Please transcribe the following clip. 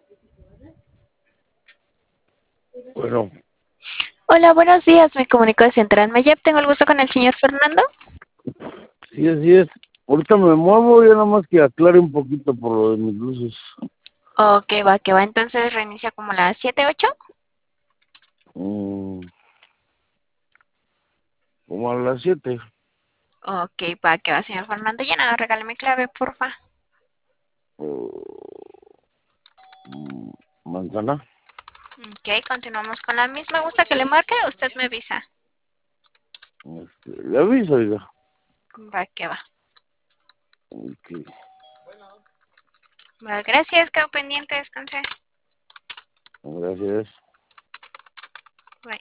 Bueno, Hola, buenos días. Me comunico de Central Mayep. Tengo el gusto con el señor Fernando. sí, así es. Ahorita me muevo, ya nada más que aclare un poquito por lo de mis luces. Ok, va, que va. Entonces reinicia como las 7:08. Mm, como a las 7. Ok, va, que va, señor Fernando. Ya nada, regáleme clave, porfa. Manzana. Ok, continuamos con la misma. ¿Gusta que le marque? Usted me avisa. Le aviso, oiga. Va, que va. Ok. Va, gracias, quedo pendiente. Descanse. Gracias. Bye.